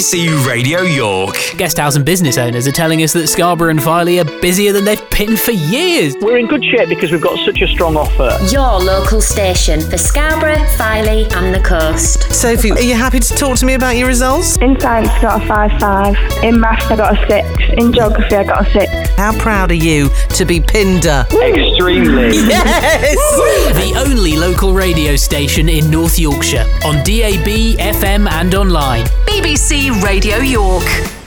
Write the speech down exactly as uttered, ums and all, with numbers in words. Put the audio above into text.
C Radio York. Guest house and business owners are telling us that Scarborough and Filey are busier than they've been for years. We're in good shape because we've got such a strong offer. Your local station for Scarborough, Filey and the coast. Sophie, are you happy to talk to me about your results? In science I got a five five. In maths I got a six. In geography I got a six. How proud are you to be Pinder? Extremely. Yes! The only local radio station in North Yorkshire on D A B, F M and online. B B C Radio York.